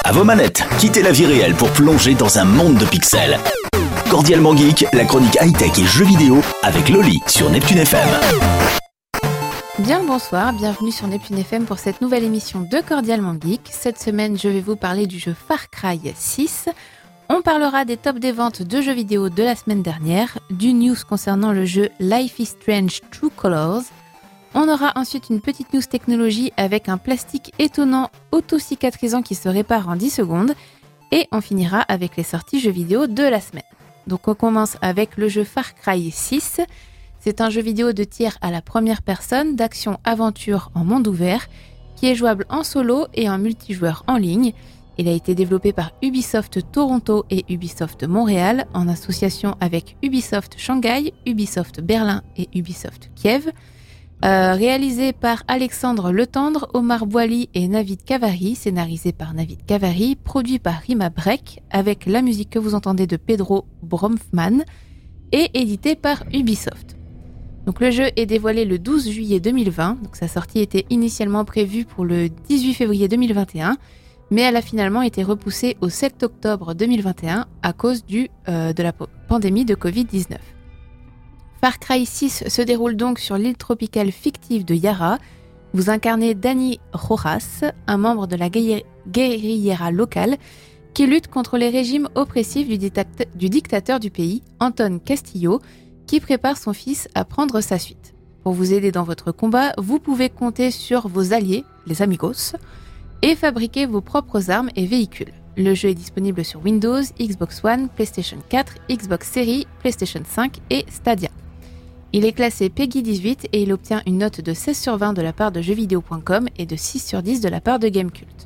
À vos manettes, quittez la vie réelle pour plonger dans un monde de pixels. Cordialement Geek, la chronique high-tech et jeux vidéo avec Loli sur Neptune FM. Bien le bonsoir, bienvenue sur Neptune FM pour cette nouvelle émission de Cordialement Geek. Cette semaine, je vais vous parler du jeu Far Cry 6. On parlera des tops des ventes de jeux vidéo de la semaine dernière, du news concernant le jeu Life is Strange True Colors. On aura ensuite une petite news technologie avec un plastique étonnant auto-cicatrisant qui se répare en 10 secondes. Et on finira avec les sorties jeux vidéo de la semaine. Donc on commence avec le jeu Far Cry 6. C'est un jeu vidéo de tir à la première personne, d'action-aventure en monde ouvert, qui est jouable en solo et en multijoueur en ligne. Il a été développé par Ubisoft Toronto et Ubisoft Montréal en association avec Ubisoft Shanghai, Ubisoft Berlin et Ubisoft Kiev. Réalisé par Alexandre Letendre, Omar Boily et Navid Kavari, scénarisé par Navid Kavari, produit par Rima Break avec la musique que vous entendez de Pedro Bromfman et édité par Ubisoft. Donc le jeu est dévoilé le 12 juillet 2020, donc sa sortie était initialement prévue pour le 18 février 2021, mais elle a finalement été repoussée au 7 octobre 2021 à cause de la pandémie de Covid-19. Far Cry 6 se déroule donc sur l'île tropicale fictive de Yara. Vous incarnez Dani Rojas, un membre de la guérilla locale qui lutte contre les régimes oppressifs du dictateur du pays, Anton Castillo, qui prépare son fils à prendre sa suite. Pour vous aider dans votre combat, vous pouvez compter sur vos alliés, les amigos, et fabriquer vos propres armes et véhicules. Le jeu est disponible sur Windows, Xbox One, PlayStation 4, Xbox Series, PlayStation 5 et Stadia. Il est classé PEGI 18 et il obtient une note de 16 sur 20 de la part de jeuxvideo.com et de 6 sur 10 de la part de Gamecult.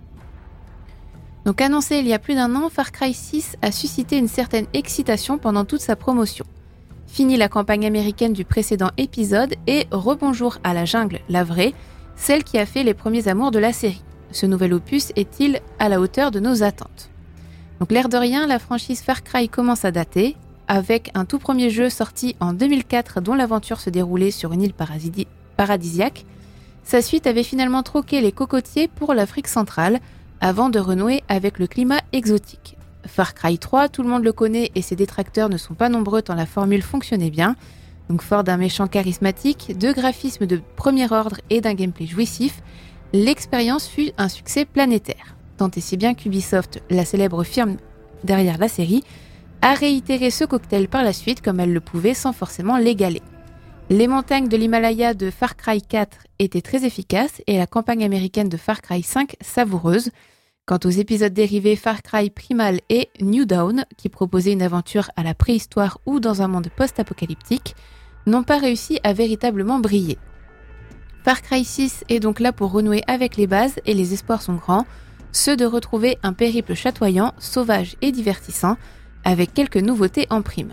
Donc annoncé il y a plus d'un an, Far Cry 6 a suscité une certaine excitation pendant toute sa promotion. Fini la campagne américaine du précédent épisode et rebonjour à la jungle, la vraie, celle qui a fait les premiers amours de la série. Ce nouvel opus est-il à la hauteur de nos attentes ? Donc l'air de rien, la franchise Far Cry commence à dater, avec un tout premier jeu sorti en 2004 dont l'aventure se déroulait sur une île paradisiaque. Sa suite avait finalement troqué les cocotiers pour l'Afrique centrale, avant de renouer avec le climat exotique. Far Cry 3, tout le monde le connaît et ses détracteurs ne sont pas nombreux tant la formule fonctionnait bien. Donc fort d'un méchant charismatique, de graphismes de premier ordre et d'un gameplay jouissif, l'expérience fut un succès planétaire. Tant et si bien qu'Ubisoft, la célèbre firme derrière la série, a réitéré ce cocktail par la suite comme elle le pouvait sans forcément l'égaler. Les montagnes de l'Himalaya de Far Cry 4 étaient très efficaces et la campagne américaine de Far Cry 5 savoureuse. Quant aux épisodes dérivés Far Cry Primal et New Dawn, qui proposaient une aventure à la préhistoire ou dans un monde post-apocalyptique, n'ont pas réussi à véritablement briller. Far Cry 6 est donc là pour renouer avec les bases et les espoirs sont grands, ceux de retrouver un périple chatoyant, sauvage et divertissant, avec quelques nouveautés en prime.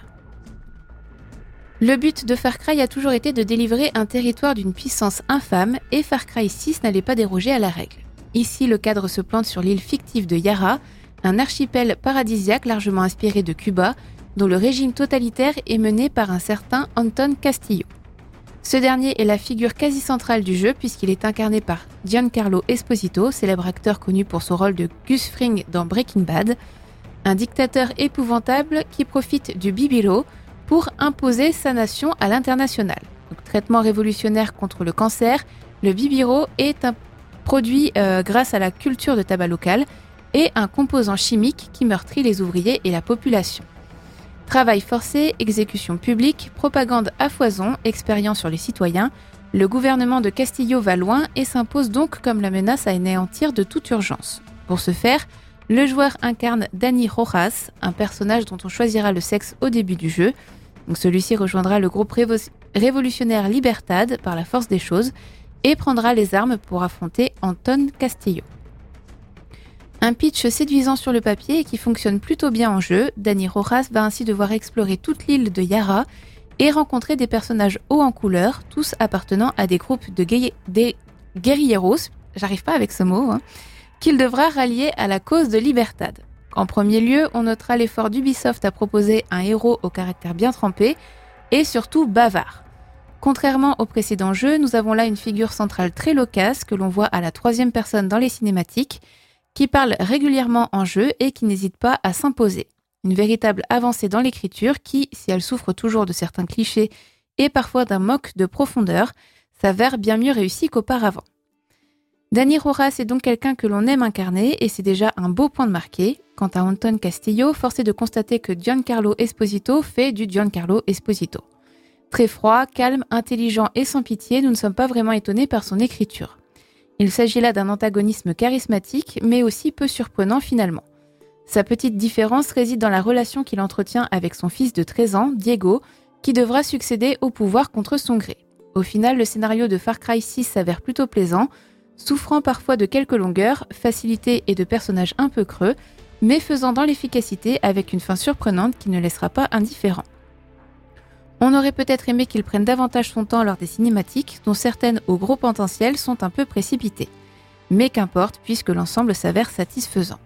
Le but de Far Cry a toujours été de délivrer un territoire d'une puissance infâme et Far Cry 6 n'allait pas déroger à la règle. Ici, le cadre se plante sur l'île fictive de Yara, un archipel paradisiaque largement inspiré de Cuba, dont le régime totalitaire est mené par un certain Anton Castillo. Ce dernier est la figure quasi centrale du jeu puisqu'il est incarné par Giancarlo Esposito, célèbre acteur connu pour son rôle de Gus Fring dans Breaking Bad, un dictateur épouvantable qui profite du bibilo pour imposer sa nation à l'international. Donc, traitement révolutionnaire contre le cancer, le bibiro est un produit grâce à la culture de tabac locale et un composant chimique qui meurtrit les ouvriers et la population. Travail forcé, exécution publique, propagande à foison, expérience sur les citoyens, le gouvernement de Castillo va loin et s'impose donc comme la menace à anéantir de toute urgence. Pour ce faire, le joueur incarne Dani Rojas, un personnage dont on choisira le sexe au début du jeu. Donc celui-ci rejoindra le groupe révolutionnaire Libertad par la force des choses et prendra les armes pour affronter Anton Castillo. Un pitch séduisant sur le papier et qui fonctionne plutôt bien en jeu, Dani Rojas va ainsi devoir explorer toute l'île de Yara et rencontrer des personnages hauts en couleur, tous appartenant à des groupes de guerrilleros, j'arrive pas avec ce mot, qu'il devra rallier à la cause de Libertad. En premier lieu, on notera l'effort d'Ubisoft à proposer un héros au caractère bien trempé et surtout bavard. Contrairement au précédent jeu, nous avons là une figure centrale très loquace que l'on voit à la troisième personne dans les cinématiques, qui parle régulièrement en jeu et qui n'hésite pas à s'imposer. Une véritable avancée dans l'écriture qui, si elle souffre toujours de certains clichés et parfois d'un manque de profondeur, s'avère bien mieux réussie qu'auparavant. Dani Rojas est donc quelqu'un que l'on aime incarner et c'est déjà un beau point de marqué. Quant à Anton Castillo, force est de constater que Giancarlo Esposito fait du Giancarlo Esposito. Très froid, calme, intelligent et sans pitié, nous ne sommes pas vraiment étonnés par son écriture. Il s'agit là d'un antagonisme charismatique, mais aussi peu surprenant finalement. Sa petite différence réside dans la relation qu'il entretient avec son fils de 13 ans, Diego, qui devra succéder au pouvoir contre son gré. Au final, le scénario de Far Cry 6 s'avère plutôt plaisant, souffrant parfois de quelques longueurs, facilité et de personnages un peu creux, mais faisant dans l'efficacité avec une fin surprenante qui ne laissera pas indifférent. On aurait peut-être aimé qu'il prenne davantage son temps lors des cinématiques, dont certaines au gros potentiel sont un peu précipitées. Mais qu'importe, puisque l'ensemble s'avère satisfaisant.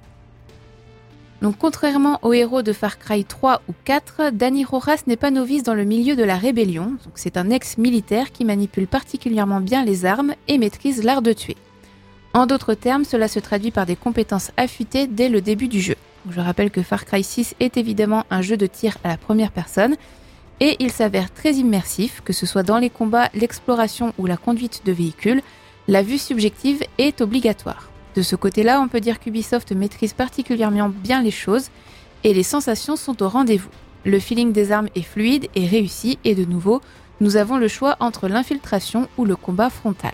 Donc contrairement aux héros de Far Cry 3 ou 4, Dani Rojas n'est pas novice dans le milieu de la rébellion, donc c'est un ex-militaire qui manipule particulièrement bien les armes et maîtrise l'art de tuer. En d'autres termes, cela se traduit par des compétences affûtées dès le début du jeu. Donc je rappelle que Far Cry 6 est évidemment un jeu de tir à la première personne, et il s'avère très immersif, que ce soit dans les combats, l'exploration ou la conduite de véhicules, la vue subjective est obligatoire. De ce côté-là, on peut dire qu'Ubisoft maîtrise particulièrement bien les choses et les sensations sont au rendez-vous. Le feeling des armes est fluide et réussi et de nouveau, nous avons le choix entre l'infiltration ou le combat frontal.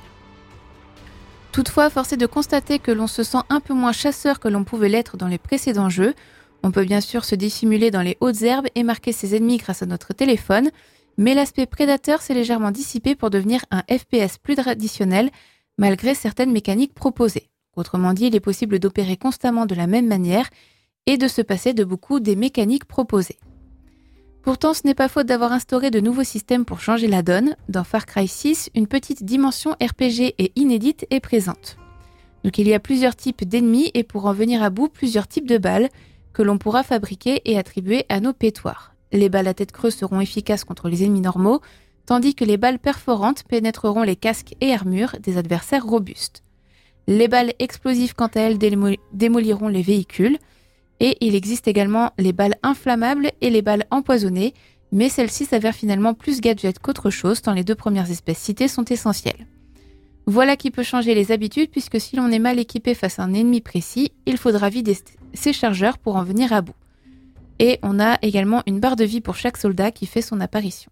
Toutefois, force est de constater que l'on se sent un peu moins chasseur que l'on pouvait l'être dans les précédents jeux. On peut bien sûr se dissimuler dans les hautes herbes et marquer ses ennemis grâce à notre téléphone, mais l'aspect prédateur s'est légèrement dissipé pour devenir un FPS plus traditionnel malgré certaines mécaniques proposées. Autrement dit, il est possible d'opérer constamment de la même manière et de se passer de beaucoup des mécaniques proposées. Pourtant, ce n'est pas faute d'avoir instauré de nouveaux systèmes pour changer la donne. Dans Far Cry 6, une petite dimension RPG et inédite est présente. Donc il y a plusieurs types d'ennemis et pour en venir à bout, plusieurs types de balles que l'on pourra fabriquer et attribuer à nos pétoires. Les balles à tête creuse seront efficaces contre les ennemis normaux, tandis que les balles perforantes pénétreront les casques et armures des adversaires robustes. Les balles explosives, quant à elles, démoliront les véhicules. Et il existe également les balles inflammables et les balles empoisonnées, mais celles-ci s'avèrent finalement plus gadgets qu'autre chose, tant les deux premières espèces citées sont essentielles. Voilà qui peut changer les habitudes, puisque si l'on est mal équipé face à un ennemi précis, il faudra vider ses chargeurs pour en venir à bout. Et on a également une barre de vie pour chaque soldat qui fait son apparition.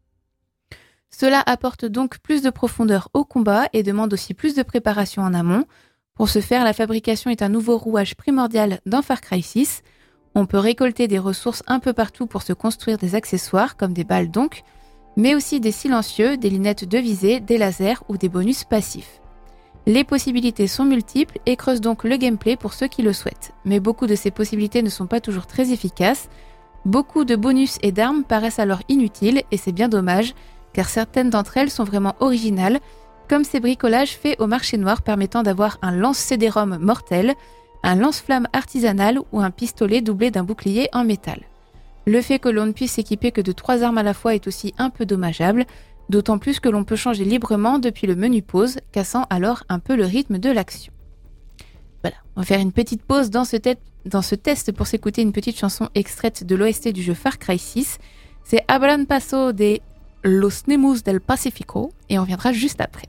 Cela apporte donc plus de profondeur au combat et demande aussi plus de préparation en amont. Pour ce faire, la fabrication est un nouveau rouage primordial dans Far Cry 6. On peut récolter des ressources un peu partout pour se construire des accessoires, comme des balles donc, mais aussi des silencieux, des lunettes de visée, des lasers ou des bonus passifs. Les possibilités sont multiples et creusent donc le gameplay pour ceux qui le souhaitent. Mais beaucoup de ces possibilités ne sont pas toujours très efficaces. Beaucoup de bonus et d'armes paraissent alors inutiles et c'est bien dommage, car certaines d'entre elles sont vraiment originales, comme ces bricolages faits au marché noir permettant d'avoir un lance-CD-ROM mortel, un lance-flamme artisanal ou un pistolet doublé d'un bouclier en métal. Le fait que l'on ne puisse s'équiper que de 3 armes à la fois est aussi un peu dommageable, d'autant plus que l'on peut changer librement depuis le menu pause, cassant alors un peu le rythme de l'action. Voilà, on va faire une petite pause dans ce test pour s'écouter une petite chanson extraite de l'OST du jeu Far Cry 6. C'est Abran Paso de Los Nemus del Pacífico et on reviendra juste après.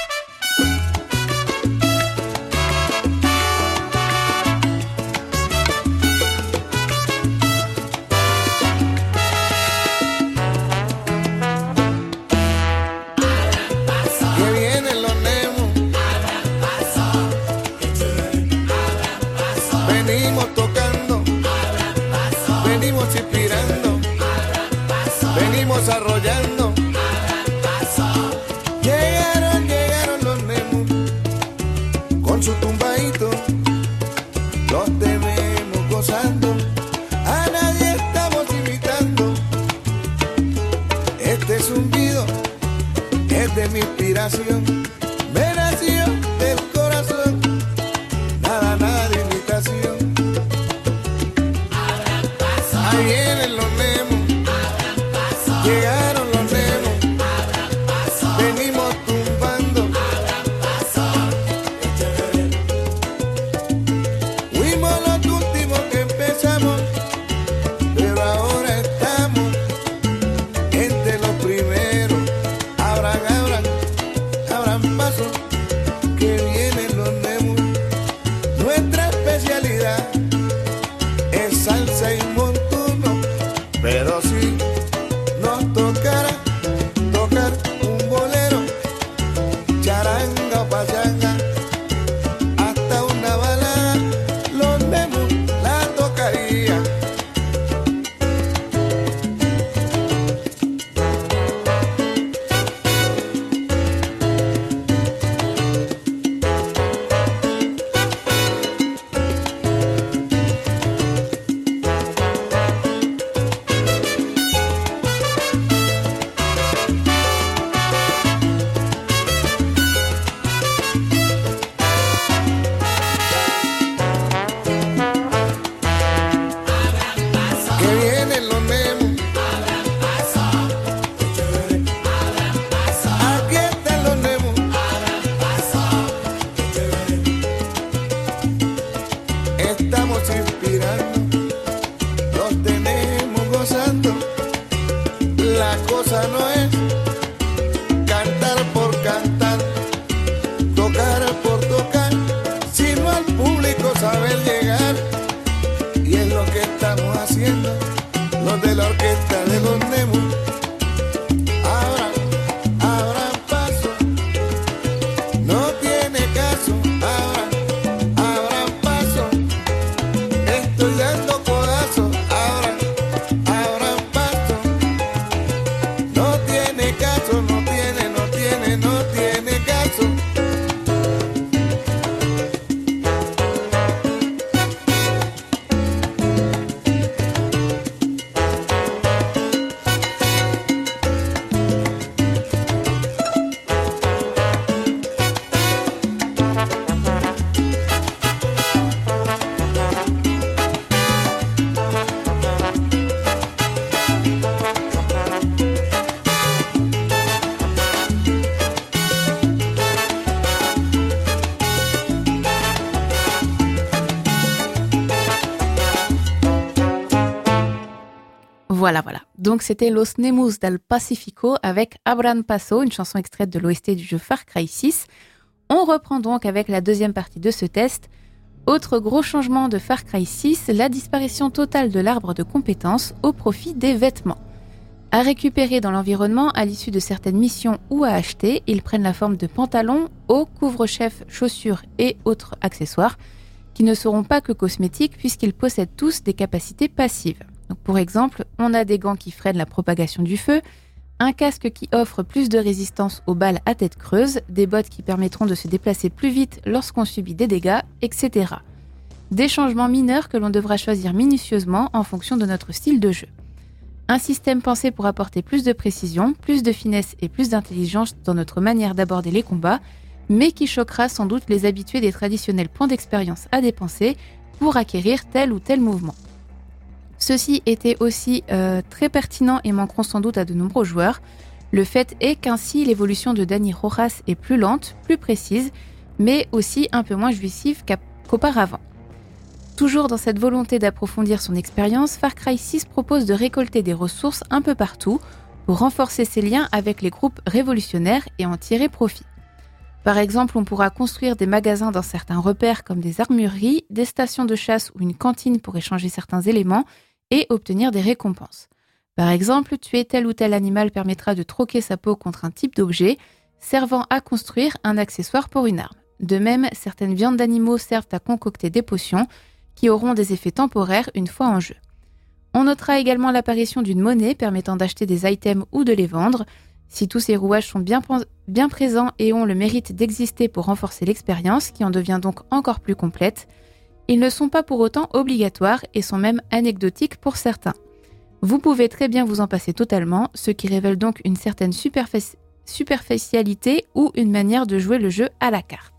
Desarrollando. Llegaron los Nemus con su tumbadito, los tenemos gozando, a nadie estamos imitando. Este zumbido es de mi inspiración, me nació del corazón, nada de imitación. Ahí vienen los Nemus. Llegaron los Nemus, venimos tumbando. a ver llegar. Y es lo que estamos haciendo, los de la orquesta de los Nemus. Abran paso, no tiene caso. Abran paso, estoy dando codazo. Abran paso, no tiene caso, no tiene caso. Voilà. Donc c'était Los Nemus del Pacífico avec Abran Paso, une chanson extraite de l'OST du jeu Far Cry 6. On reprend donc avec la deuxième partie de ce test. Autre gros changement de Far Cry 6, la disparition totale de l'arbre de compétences au profit des vêtements. À récupérer dans l'environnement à l'issue de certaines missions ou à acheter, ils prennent la forme de pantalons, hauts, couvre-chefs, chaussures et autres accessoires qui ne seront pas que cosmétiques puisqu'ils possèdent tous des capacités passives. Donc pour exemple, on a des gants qui freinent la propagation du feu, un casque qui offre plus de résistance aux balles à tête creuse, des bottes qui permettront de se déplacer plus vite lorsqu'on subit des dégâts, etc. Des changements mineurs que l'on devra choisir minutieusement en fonction de notre style de jeu. Un système pensé pour apporter plus de précision, plus de finesse et plus d'intelligence dans notre manière d'aborder les combats, mais qui choquera sans doute les habitués des traditionnels points d'expérience à dépenser pour acquérir tel ou tel mouvement. Ceux-ci étaient aussi très pertinents et manqueront sans doute à de nombreux joueurs. Le fait est qu'ainsi l'évolution de Dani Rojas est plus lente, plus précise, mais aussi un peu moins jouissive qu'auparavant. Toujours dans cette volonté d'approfondir son expérience, Far Cry 6 propose de récolter des ressources un peu partout pour renforcer ses liens avec les groupes révolutionnaires et en tirer profit. Par exemple, on pourra construire des magasins dans certains repères comme des armureries, des stations de chasse ou une cantine pour échanger certains éléments et obtenir des récompenses. Par exemple, tuer tel ou tel animal permettra de troquer sa peau contre un type d'objet, servant à construire un accessoire pour une arme. De même, certaines viandes d'animaux servent à concocter des potions qui auront des effets temporaires une fois en jeu. On notera également l'apparition d'une monnaie permettant d'acheter des items ou de les vendre. Si tous ces rouages sont bien présents et ont le mérite d'exister pour renforcer l'expérience, qui en devient donc encore plus complète, ils ne sont pas pour autant obligatoires et sont même anecdotiques pour certains. Vous pouvez très bien vous en passer totalement, ce qui révèle donc une certaine superficialité ou une manière de jouer le jeu à la carte.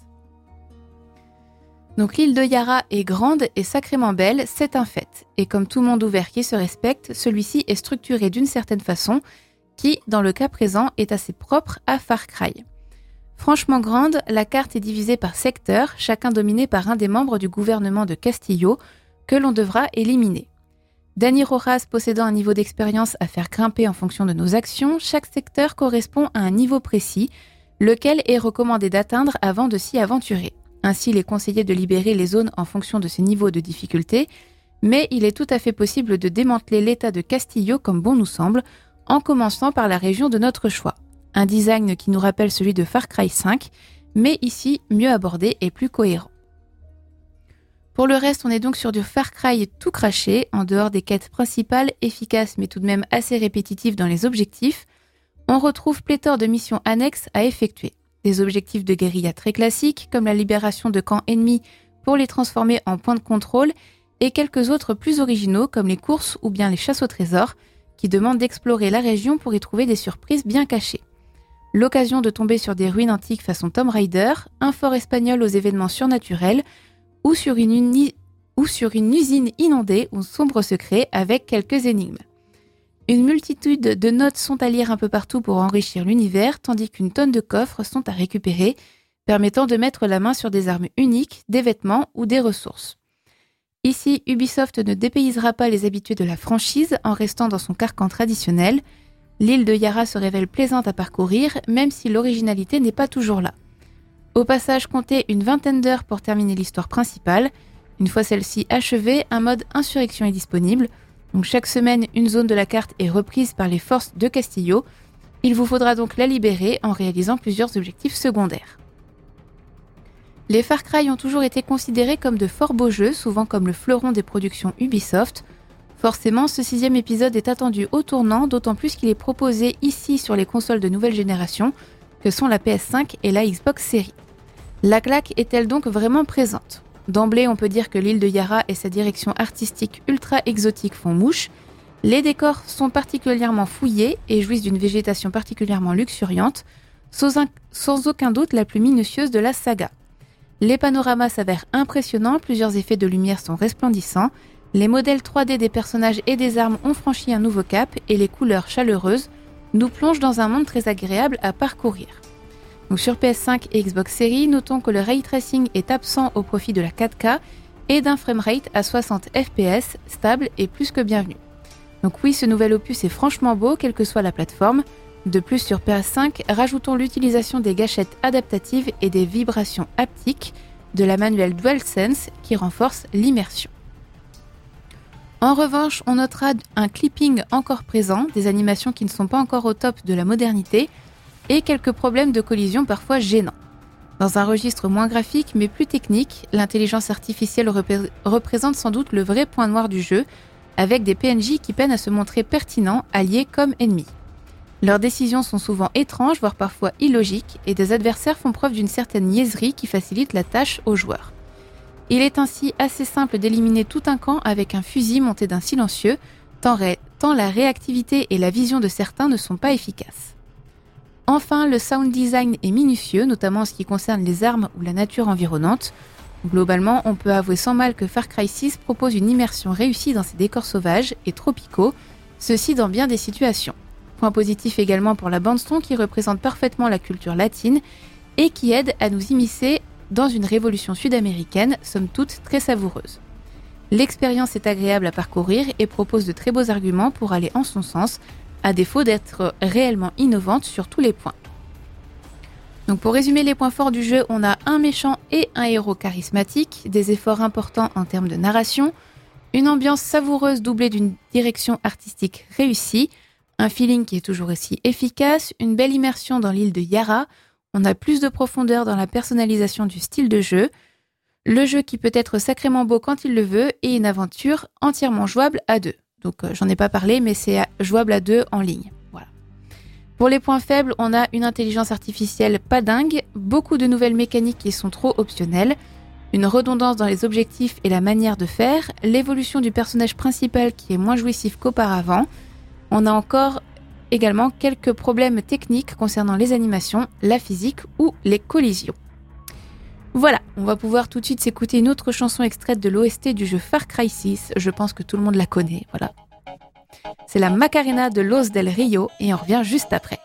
Donc l'île de Yara est grande et sacrément belle, c'est un fait. Et comme tout monde ouvert qui se respecte, celui-ci est structuré d'une certaine façon qui, dans le cas présent, est assez propre à Far Cry. Franchement grande, la carte est divisée par secteurs, chacun dominé par un des membres du gouvernement de Castillo, que l'on devra éliminer. Dani Rojas possédant un niveau d'expérience à faire grimper en fonction de nos actions, chaque secteur correspond à un niveau précis, lequel est recommandé d'atteindre avant de s'y aventurer. Ainsi, il est conseillé de libérer les zones en fonction de ces niveaux de difficulté, mais il est tout à fait possible de démanteler l'état de Castillo comme bon nous semble, en commençant par la région de notre choix. Un design qui nous rappelle celui de Far Cry 5, mais ici mieux abordé et plus cohérent. Pour le reste, on est donc sur du Far Cry tout craché, en dehors des quêtes principales, efficaces mais tout de même assez répétitives dans les objectifs. On retrouve pléthore de missions annexes à effectuer. Des objectifs de guérilla très classiques, comme la libération de camps ennemis pour les transformer en points de contrôle, et quelques autres plus originaux, comme les courses ou bien les chasses au trésor, qui demandent d'explorer la région pour y trouver des surprises bien cachées. L'occasion de tomber sur des ruines antiques façon Tomb Raider, un fort espagnol aux événements surnaturels, ou sur une usine inondée ou sombre secret avec quelques énigmes. Une multitude de notes sont à lire un peu partout pour enrichir l'univers, tandis qu'une tonne de coffres sont à récupérer, permettant de mettre la main sur des armes uniques, des vêtements ou des ressources. Ici, Ubisoft ne dépaysera pas les habitués de la franchise en restant dans son carcan traditionnel. L'île de Yara se révèle plaisante à parcourir, même si l'originalité n'est pas toujours là. Au passage, comptez une vingtaine d'heures pour terminer l'histoire principale. Une fois celle-ci achevée, un mode insurrection est disponible. Donc chaque semaine, une zone de la carte est reprise par les forces de Castillo. Il vous faudra donc la libérer en réalisant plusieurs objectifs secondaires. Les Far Cry ont toujours été considérés comme de fort beaux jeux, souvent comme le fleuron des productions Ubisoft. Forcément, ce 6e épisode est attendu au tournant, d'autant plus qu'il est proposé ici sur les consoles de nouvelle génération, que sont la PS5 et la Xbox Series. La claque est-elle donc vraiment présente ? D'emblée, on peut dire que l'île de Yara et sa direction artistique ultra exotique font mouche. Les décors sont particulièrement fouillés et jouissent d'une végétation particulièrement luxuriante, sans aucun doute la plus minutieuse de la saga. Les panoramas s'avèrent impressionnants, plusieurs effets de lumière sont resplendissants, les modèles 3D des personnages et des armes ont franchi un nouveau cap et les couleurs chaleureuses nous plongent dans un monde très agréable à parcourir. Donc sur PS5 et Xbox Series, notons que le ray tracing est absent au profit de la 4K et d'un framerate à 60 fps stable et plus que bienvenu. Donc oui, ce nouvel opus est franchement beau, quelle que soit la plateforme. De plus, sur PS5, rajoutons l'utilisation des gâchettes adaptatives et des vibrations haptiques de la manuelle DualSense qui renforce l'immersion. En revanche, on notera un clipping encore présent, des animations qui ne sont pas encore au top de la modernité et quelques problèmes de collision parfois gênants. Dans un registre moins graphique mais plus technique, l'intelligence artificielle représente sans doute le vrai point noir du jeu, avec des PNJ qui peinent à se montrer pertinents, alliés comme ennemis. Leurs décisions sont souvent étranges, voire parfois illogiques, et des adversaires font preuve d'une certaine niaiserie qui facilite la tâche aux joueurs. Il est ainsi assez simple d'éliminer tout un camp avec un fusil monté d'un silencieux, tant la réactivité et la vision de certains ne sont pas efficaces. Enfin, le sound design est minutieux, notamment en ce qui concerne les armes ou la nature environnante. Globalement, on peut avouer sans mal que Far Cry 6 propose une immersion réussie dans ses décors sauvages et tropicaux, ceci dans bien des situations. Point positif également pour la bande-son qui représente parfaitement la culture latine et qui aide à nous immiscer dans une révolution sud-américaine, somme toute très savoureuse. L'expérience est agréable à parcourir et propose de très beaux arguments pour aller en son sens, à défaut d'être réellement innovante sur tous les points. Donc pour résumer les points forts du jeu, on a un méchant et un héros charismatique, des efforts importants en termes de narration, une ambiance savoureuse doublée d'une direction artistique réussie, un feeling qui est toujours aussi efficace, une belle immersion dans l'île de Yara, on a plus de profondeur dans la personnalisation du style de jeu, le jeu qui peut être sacrément beau quand il le veut et une aventure entièrement jouable à deux. Donc j'en ai pas parlé mais c'est jouable à deux en ligne. Voilà. Pour les points faibles, on a une intelligence artificielle pas dingue, beaucoup de nouvelles mécaniques qui sont trop optionnelles, une redondance dans les objectifs et la manière de faire, l'évolution du personnage principal qui est moins jouissif qu'auparavant. On a encore également quelques problèmes techniques concernant les animations, la physique ou les collisions. Voilà, on va pouvoir tout de suite s'écouter une autre chanson extraite de l'OST du jeu Far Cry 6, je pense que tout le monde la connaît, voilà. C'est la Macarena de Los del Rio et on revient juste après.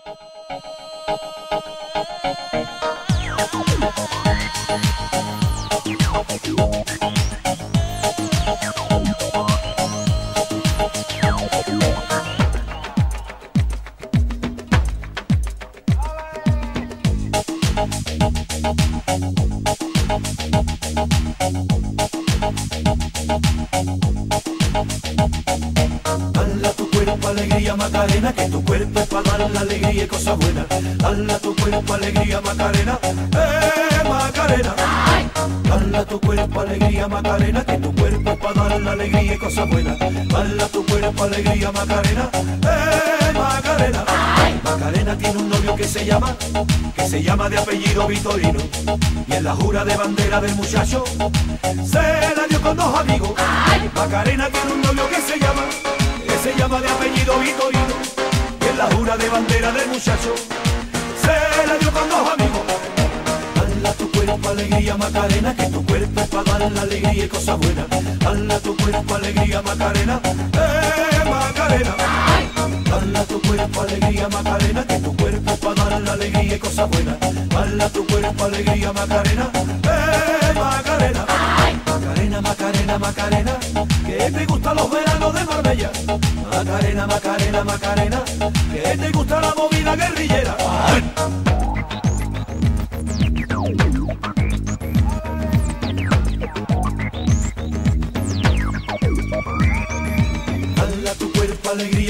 Dale a tu cuerpo alegría Macarena, que tu cuerpo es para dar la alegría y cosas buenas. Dale a tu cuerpo alegría Macarena, Macarena. Dale a tu cuerpo alegría Macarena, que tu cuerpo es para dar la alegría y cosas buenas. Dale a tu cuerpo alegría Macarena, Macarena. Macarena tiene un novio que se llama de apellido Vitorino. Y en la jura de bandera del muchacho se la dio con dos amigos. Macarena tiene un novio que se llama de apellido Vitorino. Y en la jura de bandera del muchacho se la dio con dos amigos. Dale a tu cuerpo alegría Macarena, que tu cuerpo es para dar la alegría y cosas buenas. Dale a tu cuerpo alegría Macarena, Macarena. Dale a tu cuerpo alegría Macarena, que tu cuerpo es para dar la alegría y cosas buenas. Dale a tu cuerpo alegría Macarena, Macarena. Macarena, Macarena, Macarena, que te gustan los veranos de Marbella. Macarena, Macarena, Macarena, que te gusta la movida guerrillera.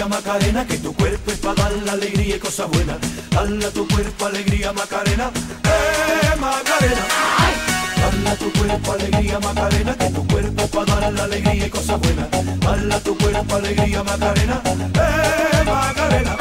alegría Macarena, que tu cuerpo es para dar la alegría y cosas buenas. Dale a tu cuerpo alegría Macarena, Macarena. Dale a tu cuerpo alegría Macarena, que tu cuerpo es para dar la alegría y cosas buenas. Dale a tu cuerpo alegría Macarena, Macarena.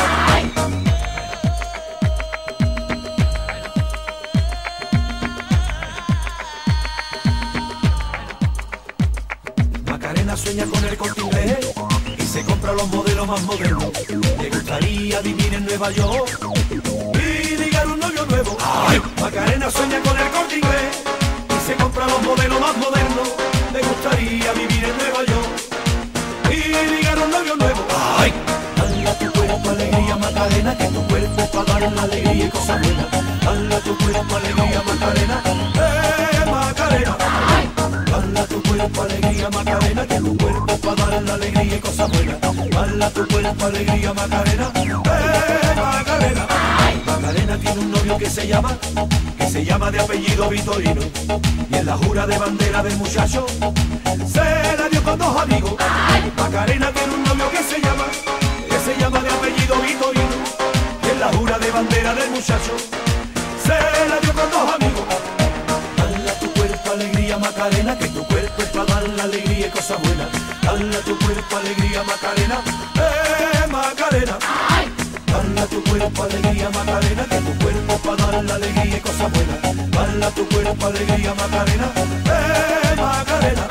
Macarena sueña con el Corte Inglés y se compra los modelos más modernos. Le gustaría vivir en Nueva York y ligar un novio nuevo. ¡Ay! Macarena sueña con el Corte Inglés y se compra los modelos más modernos. Le gustaría vivir en Nueva York y ligar un novio nuevo. ¡Ay! Dale a tu cuerpo alegría Macarena, que tu cuerpo es para dar la alegría y cosas buenas. Dale a tu cuerpo alegría Macarena, Macarena. Dale a tu cuerpo alegría Macarena, que tu cuerpo es para dar la alegría y cosas buenas. Dale a tu cuerpo alegría Macarena, Macarena. Macarena tiene un novio que se llama de apellido Vitorino, y en la jura de bandera del muchacho se la dio con dos amigos. Macarena tiene un novio que se llama de apellido Vitorino, y en la jura de bandera del muchacho se la dio con dos amigos. Dale a tu cuerpo alegría Macarena, que tu cuerpo es para dar la alegría y cosas buenas. Dale a tu cuerpo alegría Macarena, Macarena. Dale a tu cuerpo alegría Macarena, que tu cuerpo es para dar la alegría y cosas buenas. Dale a tu cuerpo alegría Macarena, Macarena.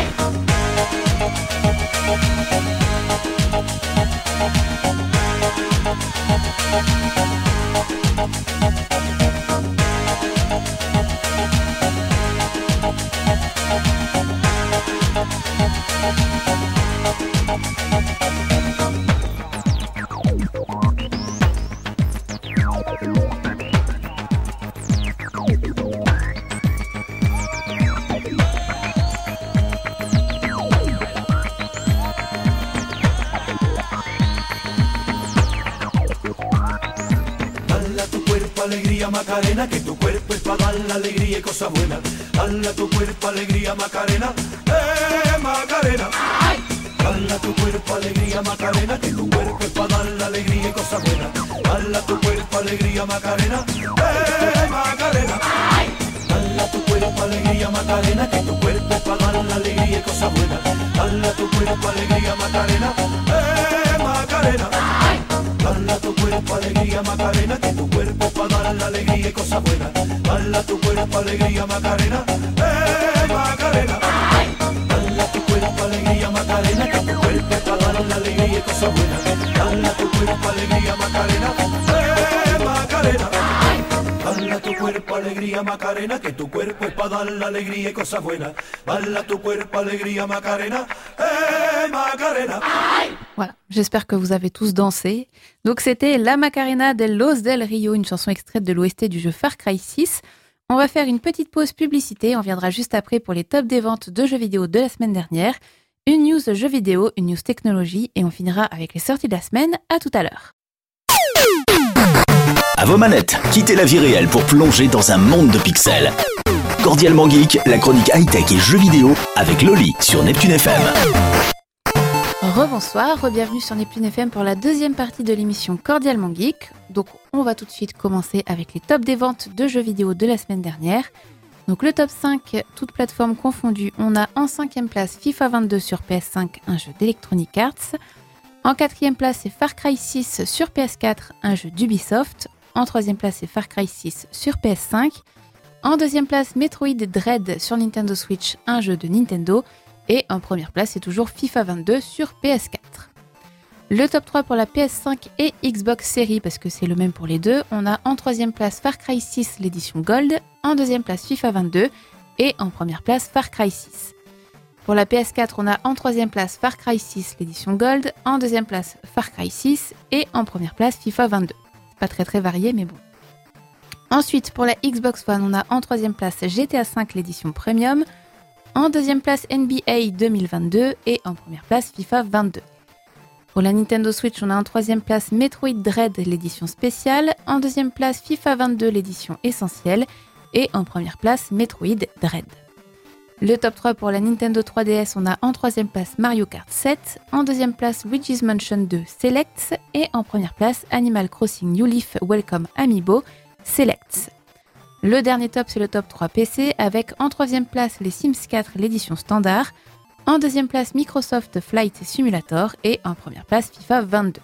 Alegría Macarena, que tu cuerpo es para dar la alegría y cosas buenas. Dale a tu cuerpo alegría Macarena, Macarena. Dale a tu cuerpo alegría Macarena, que tu cuerpo es para dar la alegría y cosas buenas. Dale a tu cuerpo alegría Macarena, Macarena. Dale a tu cuerpo alegría Macarena, que tu cuerpo es para dar la alegría y cosas buenas. Dale a tu cuerpo alegría Macarena, Macarena. Dale a tu cuerpo alegría Macarena, que tu cuerpo es para dar la alegría y cosas buenas. Dale a tu cuerpo alegría Macarena, Macarena. Dale a tu cuerpo alegría Macarena, que tu cuerpo es para dar la alegría y cosas buenas. Dale a tu cuerpo alegría Macarena, Macarena. Dale a tu cuerpo alegría Macarena, que tu cuerpo es para dar la alegría y cosas buenas. Dale a tu cuerpo alegría Macarena, Macarena. Voilà, j'espère que vous avez tous dansé. Donc c'était La Macarena de Los del Rio, une chanson extraite de l'OST du jeu Far Cry 6. On va faire une petite pause publicité, on viendra juste après pour les tops des ventes de jeux vidéo de la semaine dernière, une news jeux vidéo, une news technologie et on finira avec les sorties de la semaine. À tout à l'heure. À vos manettes, quittez la vie réelle pour plonger dans un monde de pixels. Cordialement Geek, la chronique high-tech et jeux vidéo avec Loli sur Neptune FM. Rebonsoir, bienvenue sur Neptune FM pour la deuxième partie de l'émission Cordialement Geek. Donc on va tout de suite commencer avec les tops des ventes de jeux vidéo de la semaine dernière. Donc le top 5, toutes plateformes confondues, on a en 5e place FIFA 22 sur PS5, un jeu d'Electronic Arts. En 4e place, c'est Far Cry 6 sur PS4, un jeu d'Ubisoft. En 3e place, c'est Far Cry 6 sur PS5. En 2e place, Metroid Dread sur Nintendo Switch, un jeu de Nintendo. Et en première place, c'est toujours FIFA 22 sur PS4. Le top 3 pour la PS5 et Xbox Series, parce que c'est le même pour les deux. On a en 3e place Far Cry 6, l'édition Gold. En 2e place, FIFA 22. Et en première place, Far Cry 6. Pour la PS4, on a en 3e place Far Cry 6, l'édition Gold. En 2e place, Far Cry 6. Et en première place, FIFA 22. Pas très varié, mais bon. Ensuite, pour la Xbox One, on a en 3e place GTA V, l'édition Premium. En 2e place, NBA 2022. Et en première place, FIFA 22. Pour la Nintendo Switch, on a en 3e place Metroid Dread, l'édition spéciale. En 2e place, FIFA 22, l'édition essentielle. Et en première place, Metroid Dread. Le top 3 pour la Nintendo 3DS, on a en 3e place Mario Kart 7, en 2e place Luigi's Mansion 2 Selects et en première place Animal Crossing New Leaf Welcome Amiibo Selects. Le dernier top, c'est le top 3 PC avec en 3e place les Sims 4 l'édition standard, en 2e place Microsoft Flight Simulator et en première place FIFA 22.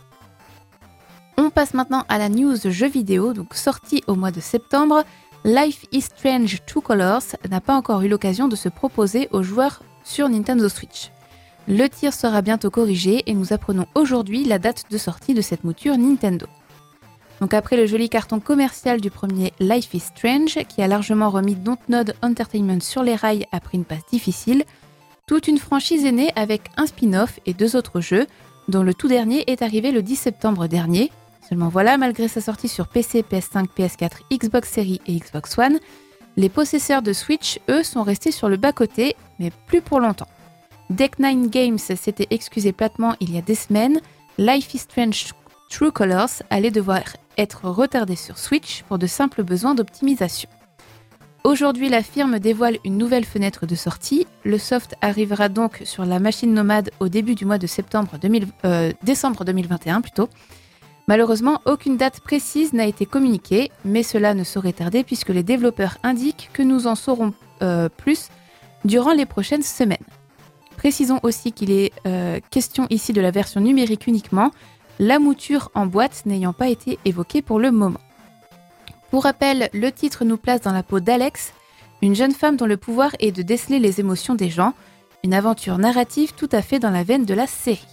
On passe maintenant à la news jeux vidéo, donc sortie au mois de septembre. Life is Strange True Colors n'a pas encore eu l'occasion de se proposer aux joueurs sur Nintendo Switch. Le tir sera bientôt corrigé et nous apprenons aujourd'hui la date de sortie de cette mouture Nintendo. Donc après le joli carton commercial du premier Life is Strange, qui a largement remis Dontnod Entertainment sur les rails après une passe difficile, toute une franchise est née avec un spin-off et 2 autres jeux, dont le tout dernier est arrivé le 10 septembre dernier. Seulement voilà, malgré sa sortie sur PC, PS5, PS4, Xbox Series et Xbox One, les possesseurs de Switch, eux, sont restés sur le bas-côté, mais plus pour longtemps. Deck9 Games s'était excusé platement il y a des semaines, Life is Strange True Colors allait devoir être retardé sur Switch pour de simples besoins d'optimisation. Aujourd'hui, la firme dévoile une nouvelle fenêtre de sortie. Le soft arrivera donc sur la machine nomade au début du mois de décembre 2021 plutôt. Malheureusement, aucune date précise n'a été communiquée, mais cela ne saurait tarder puisque les développeurs indiquent que nous en saurons plus durant les prochaines semaines. Précisons aussi qu'il est question ici de la version numérique uniquement, la mouture en boîte n'ayant pas été évoquée pour le moment. Pour rappel, le titre nous place dans la peau d'Alex, une jeune femme dont le pouvoir est de déceler les émotions des gens, une aventure narrative tout à fait dans la veine de la série.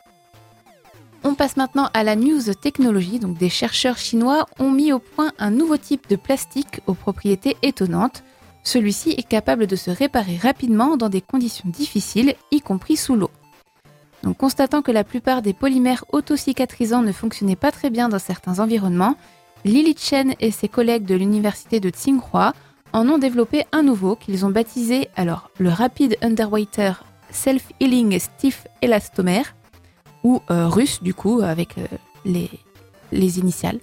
On passe maintenant à la news technologie, donc des chercheurs chinois ont mis au point un nouveau type de plastique aux propriétés étonnantes. Celui-ci est capable de se réparer rapidement dans des conditions difficiles, y compris sous l'eau. Donc, constatant que la plupart des polymères autocicatrisants ne fonctionnaient pas très bien dans certains environnements, Lily Chen et ses collègues de l'université de Tsinghua en ont développé un nouveau qu'ils ont baptisé alors le Rapid Underwater Self-Healing Stiff Elastomer, ou russe du coup avec les initiales.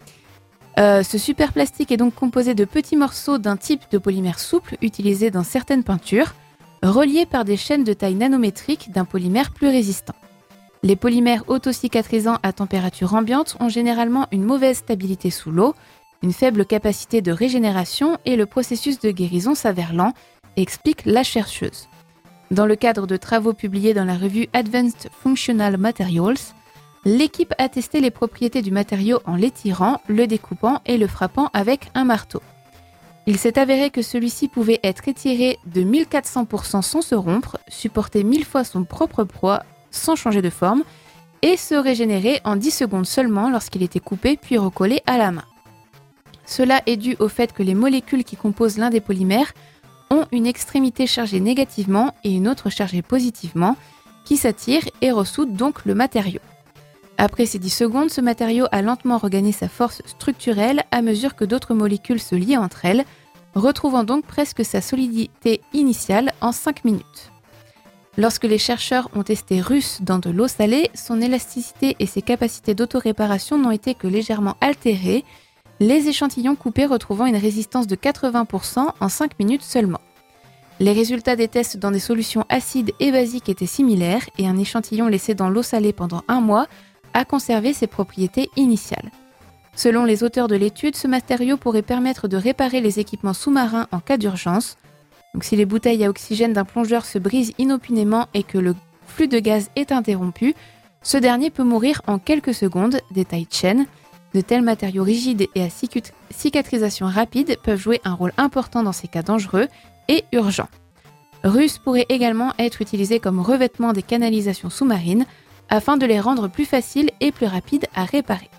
Ce super plastique est donc composé de petits morceaux d'un type de polymère souple utilisé dans certaines peintures, reliés par des chaînes de taille nanométrique d'un polymère plus résistant. Les polymères autocicatrisants à température ambiante ont généralement une mauvaise stabilité sous l'eau, une faible capacité de régénération et le processus de guérison s'avère lent, explique la chercheuse. Dans le cadre de travaux publiés dans la revue Advanced Functional Materials, l'équipe a testé les propriétés du matériau en l'étirant, le découpant et le frappant avec un marteau. Il s'est avéré que celui-ci pouvait être étiré de 1400% sans se rompre, supporter 1000 fois son propre poids sans changer de forme et se régénérer en 10 secondes seulement lorsqu'il était coupé puis recollé à la main. Cela est dû au fait que les molécules qui composent l'un des polymères ont une extrémité chargée négativement et une autre chargée positivement, qui s'attirent et ressoudent donc le matériau. Après ces 10 secondes, ce matériau a lentement regagné sa force structurelle à mesure que d'autres molécules se liaient entre elles, retrouvant donc presque sa solidité initiale en 5 minutes. Lorsque les chercheurs ont testé Russe dans de l'eau salée, son élasticité et ses capacités d'autoréparation n'ont été que légèrement altérées, les échantillons coupés retrouvant une résistance de 80% en 5 minutes seulement. Les résultats des tests dans des solutions acides et basiques étaient similaires et un échantillon laissé dans l'eau salée pendant 1 mois a conservé ses propriétés initiales. Selon les auteurs de l'étude, ce matériau pourrait permettre de réparer les équipements sous-marins en cas d'urgence. Donc, si les bouteilles à oxygène d'un plongeur se brisent inopinément et que le flux de gaz est interrompu, ce dernier peut mourir en quelques secondes, détaille Chen. De tels matériaux rigides et à cicatrisation rapide peuvent jouer un rôle important dans ces cas dangereux et urgents. Russe pourrait également être utilisé comme revêtement des canalisations sous-marines afin de les rendre plus faciles et plus rapides à réparer.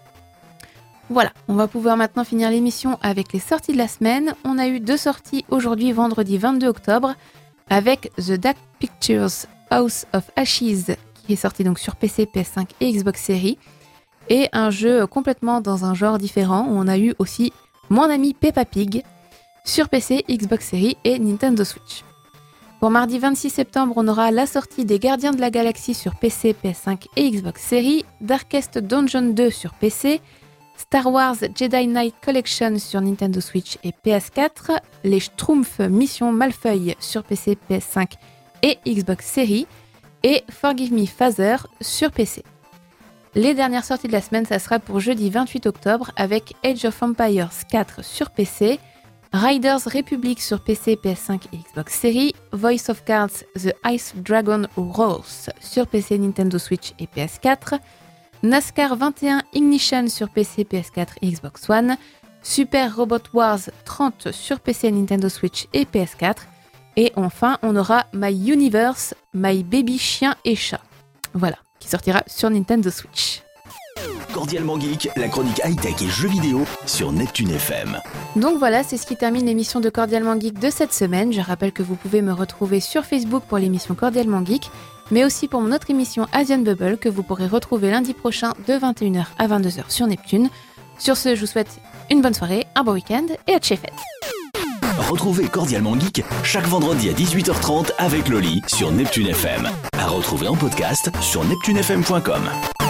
Voilà, on va pouvoir maintenant finir l'émission avec les sorties de la semaine. On a eu 2 sorties aujourd'hui, vendredi 22 octobre, avec The Dark Pictures House of Ashes, qui est sorti donc sur PC, PS5 et Xbox Series, et un jeu complètement dans un genre différent, où on a eu aussi Mon ami Peppa Pig, sur PC, Xbox Series et Nintendo Switch. Pour mardi 26 septembre, on aura la sortie des Gardiens de la Galaxie sur PC, PS5 et Xbox Series, Darkest Dungeon 2 sur PC, Star Wars Jedi Knight Collection sur Nintendo Switch et PS4, les Schtroumpfs Mission Malfeuille sur PC, PS5 et Xbox Series, et Forgive Me Father sur PC. Les dernières sorties de la semaine, ça sera pour jeudi 28 octobre avec Age of Empires 4 sur PC, Riders Republic sur PC, PS5 et Xbox Series, Voice of Cards The Ice Dragon Rolls sur PC, Nintendo Switch et PS4, NASCAR 21 Ignition sur PC, PS4 et Xbox One, Super Robot Wars 30 sur PC, Nintendo Switch et PS4, et enfin on aura My Universe, My Baby Chien et Chat. Voilà, qui sortira sur Nintendo Switch. Cordialement Geek, la chronique high-tech et jeux vidéo sur Neptune FM. Donc voilà, c'est ce qui termine l'émission de Cordialement Geek de cette semaine. Je rappelle que vous pouvez me retrouver sur Facebook pour l'émission Cordialement Geek, mais aussi pour mon autre émission Asian Bubble que vous pourrez retrouver lundi prochain de 21h à 22h sur Neptune. Sur ce, je vous souhaite une bonne soirée, un bon week-end et à tchéfet. Retrouvez Cordialement Geek chaque vendredi à 18h30 avec Loli sur Neptune FM. À retrouver en podcast sur neptunefm.com.